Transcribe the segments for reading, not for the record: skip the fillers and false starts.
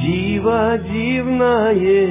Диво дивное,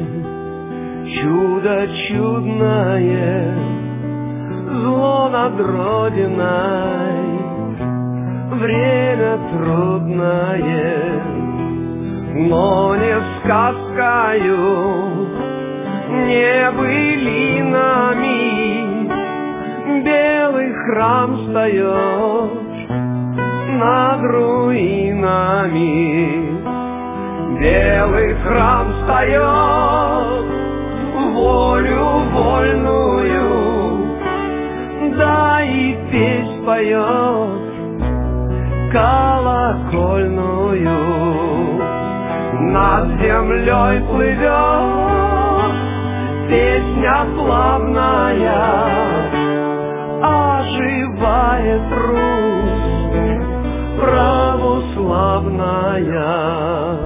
чудо чудное, зло над Родиной, время трудное, но не сказкою, не былинами. Белый храм встает над руинами. Белый храм встает, волю вольную, да и песнь поет колокольную. Над землей плывет песня славная, оживает Русь православная.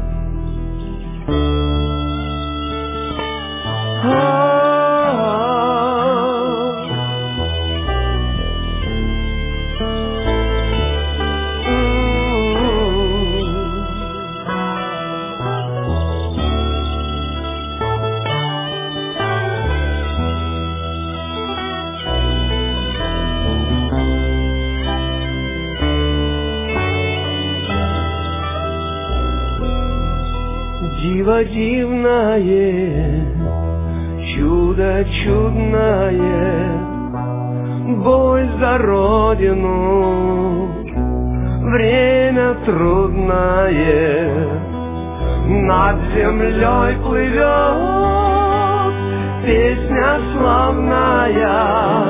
Диво дивное, чудо чудное, бой за Родину, время трудное. Над землей плывет песня славная,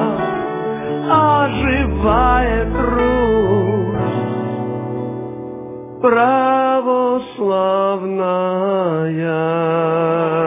оживает Русь православная.